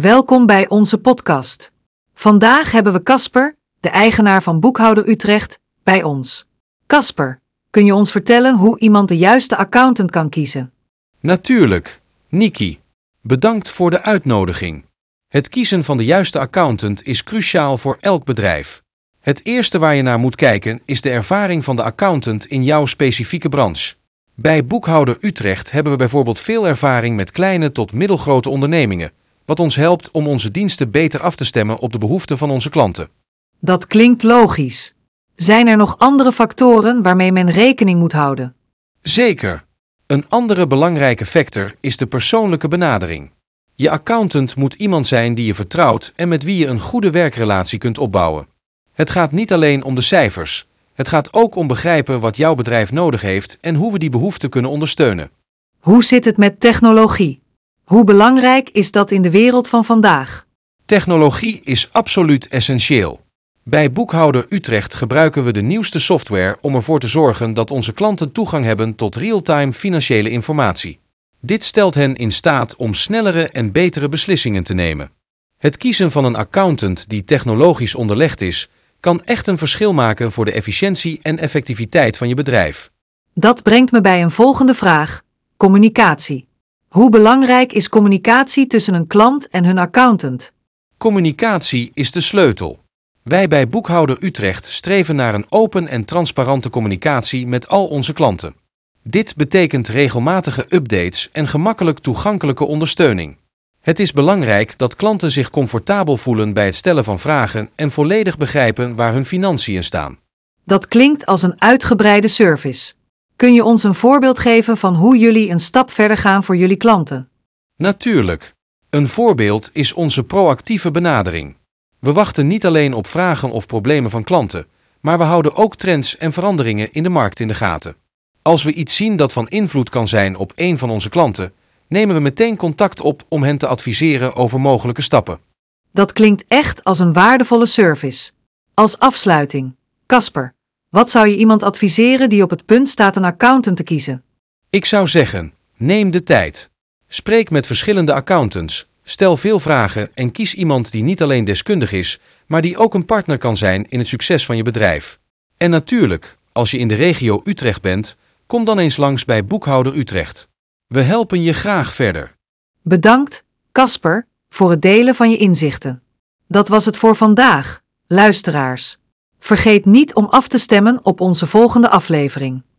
Welkom bij onze podcast. Vandaag hebben we Casper, de eigenaar van Boekhouder Utrecht, bij ons. Casper, kun je ons vertellen hoe iemand de juiste accountant kan kiezen? Natuurlijk. Niki, bedankt voor de uitnodiging. Het kiezen van de juiste accountant is cruciaal voor elk bedrijf. Het eerste waar je naar moet kijken is de ervaring van de accountant in jouw specifieke branche. Bij Boekhouder Utrecht hebben we bijvoorbeeld veel ervaring met kleine tot middelgrote ondernemingen, wat ons helpt om onze diensten beter af te stemmen op de behoeften van onze klanten. Dat klinkt logisch. Zijn er nog andere factoren waarmee men rekening moet houden? Zeker. Een andere belangrijke factor is de persoonlijke benadering. Je accountant moet iemand zijn die je vertrouwt en met wie je een goede werkrelatie kunt opbouwen. Het gaat niet alleen om de cijfers. Het gaat ook om begrijpen wat jouw bedrijf nodig heeft en hoe we die behoeften kunnen ondersteunen. Hoe zit het met technologie? Hoe belangrijk is dat in de wereld van vandaag? Technologie is absoluut essentieel. Bij Boekhouder Utrecht gebruiken we de nieuwste software om ervoor te zorgen dat onze klanten toegang hebben tot real-time financiële informatie. Dit stelt hen in staat om snellere en betere beslissingen te nemen. Het kiezen van een accountant die technologisch onderlegd is, kan echt een verschil maken voor de efficiëntie en effectiviteit van je bedrijf. Dat brengt me bij een volgende vraag: communicatie. Hoe belangrijk is communicatie tussen een klant en hun accountant? Communicatie is de sleutel. Wij bij Boekhouder Utrecht streven naar een open en transparante communicatie met al onze klanten. Dit betekent regelmatige updates en gemakkelijk toegankelijke ondersteuning. Het is belangrijk dat klanten zich comfortabel voelen bij het stellen van vragen en volledig begrijpen waar hun financiën staan. Dat klinkt als een uitgebreide service. Kun je ons een voorbeeld geven van hoe jullie een stap verder gaan voor jullie klanten? Natuurlijk. Een voorbeeld is onze proactieve benadering. We wachten niet alleen op vragen of problemen van klanten, maar we houden ook trends en veranderingen in de markt in de gaten. Als we iets zien dat van invloed kan zijn op een van onze klanten, nemen we meteen contact op om hen te adviseren over mogelijke stappen. Dat klinkt echt als een waardevolle service. Als afsluiting, Casper, wat zou je iemand adviseren die op het punt staat een accountant te kiezen? Ik zou zeggen, neem de tijd. Spreek met verschillende accountants, stel veel vragen en kies iemand die niet alleen deskundig is, maar die ook een partner kan zijn in het succes van je bedrijf. En natuurlijk, als je in de regio Utrecht bent, kom dan eens langs bij Boekhouder Utrecht. We helpen je graag verder. Bedankt, Casper, voor het delen van je inzichten. Dat was het voor vandaag, luisteraars. Vergeet niet om af te stemmen op onze volgende aflevering.